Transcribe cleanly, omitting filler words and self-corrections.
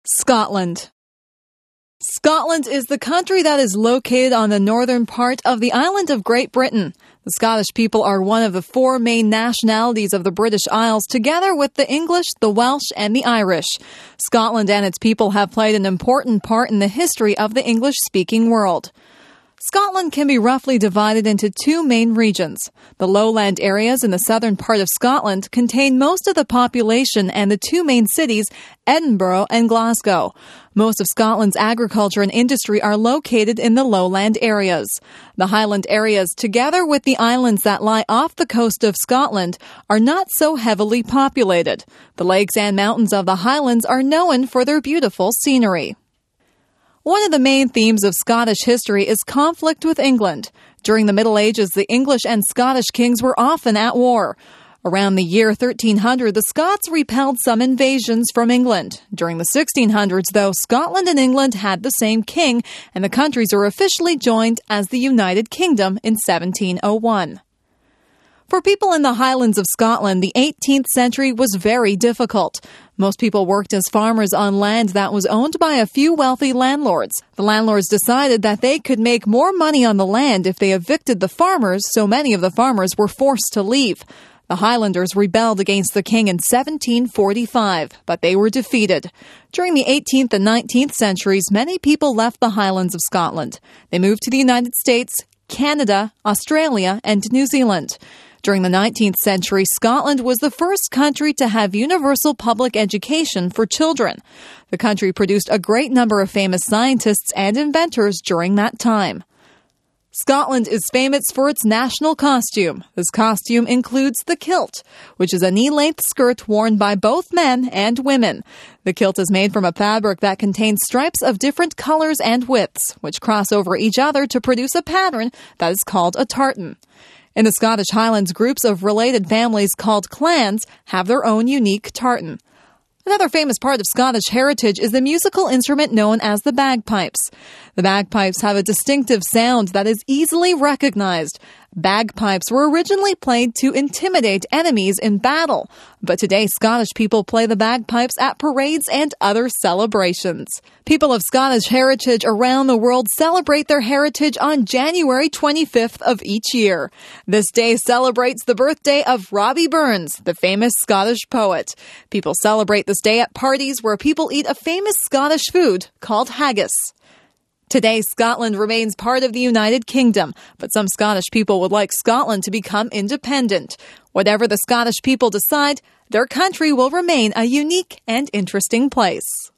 Scotland. Scotland is the country that is located on the northern part of the island of Great Britain. The Scottish people are one of the four main nationalities of the British Isles, together with the English, the Welsh, and the Irish. Scotland and its people have played an important part in the history of the English-speaking world. Scotland can be roughly divided into two main regions. The lowland areas in the southern part of Scotland contain most of the population and the two main cities, Edinburgh and Glasgow. Most of Scotland's agriculture and industry are located in the lowland areas. The highland areas, together with the islands that lie off the coast of Scotland, are not so heavily populated. The lakes and mountains of the highlands are known for their beautiful scenery. One of the main themes of Scottish history is conflict with England. During the Middle Ages, the English and Scottish kings were often at war. Around the year 1300, the Scots repelled some invasions from England. During the 1600s, though, Scotland and England had the same king, and the countries were officially joined as the United Kingdom in 1701. For people in the Highlands of Scotland, the 18th century was very difficult. Most people worked as farmers on land that was owned by a few wealthy landlords. The landlords decided that they could make more money on the land if they evicted the farmers, so many of the farmers were forced to leave. The Highlanders rebelled against the king in 1745, but they were defeated. During the 18th and 19th centuries, many people left the Highlands of Scotland. They moved to the United States, Canada, Australia, and New Zealand. During the 19th century, Scotland was the first country to have universal public education for children. The country produced a great number of famous scientists and inventors during that time. Scotland is famous for its national costume. This costume includes the kilt, which is a knee-length skirt worn by both men and women. The kilt is made from a fabric that contains stripes of different colors and widths, which cross over each other to produce a pattern that is called a tartan. In the Scottish Highlands, groups of related families called clans have their own unique tartan. Another famous part of Scottish heritage is the musical instrument known as the bagpipes. The bagpipes have a distinctive sound that is easily recognized. Bagpipes were originally played to intimidate enemies in battle, but today Scottish people play the bagpipes at parades and other celebrations. People of Scottish heritage around the world celebrate their heritage on January 25th of each year. This day celebrates the birthday of Robbie Burns, the famous Scottish poet. People celebrate this day at parties where people eat a famous Scottish food called haggis. Today, Scotland remains part of the United Kingdom, but some Scottish people would like Scotland to become independent. Whatever the Scottish people decide, their country will remain a unique and interesting place.